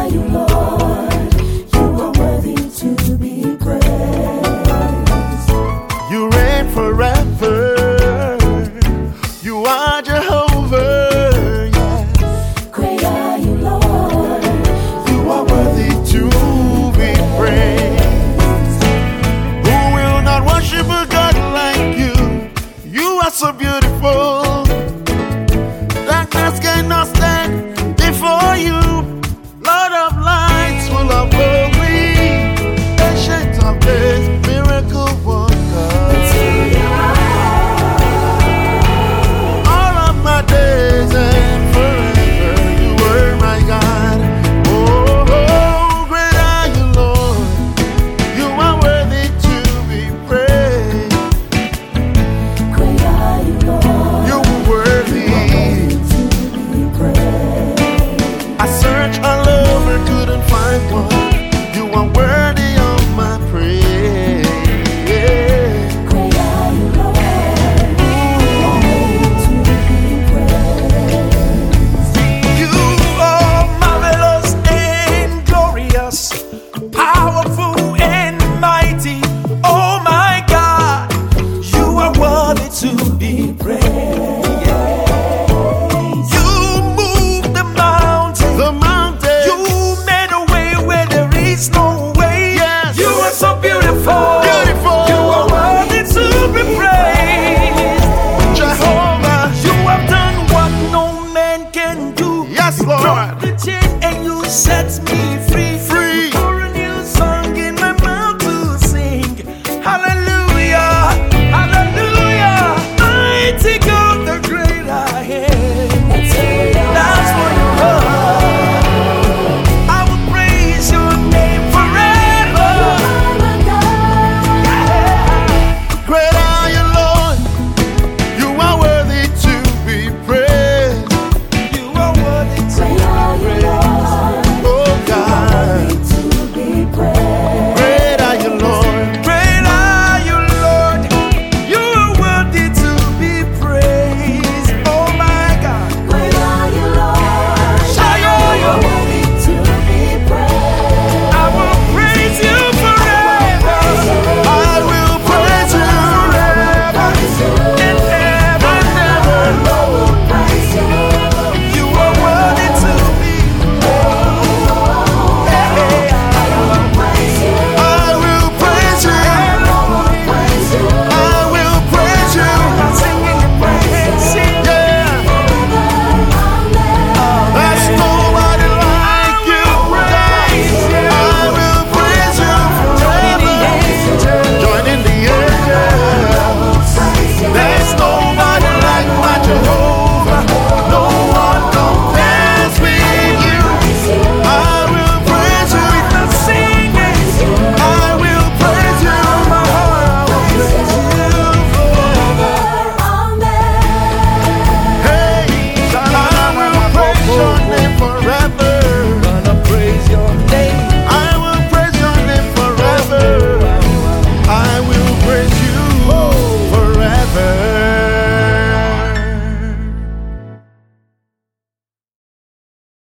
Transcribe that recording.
are you, Lord. You are worthy to be praised. You reign forever. You are Jehovah. Yes. Great are you, Lord. You are worthy to be praised. Who will not worship a God like you? You are so beautiful. Darkness cannot stand before you. Lord of lights, full of glory, ancient of days, miracle worker. All of my days and forever, you were my God. Oh, great are you, Lord. You are worthy to be praised. Great are you, Lord. You are worthy. To be praised. I searched all over, couldn't find one. You are worthy.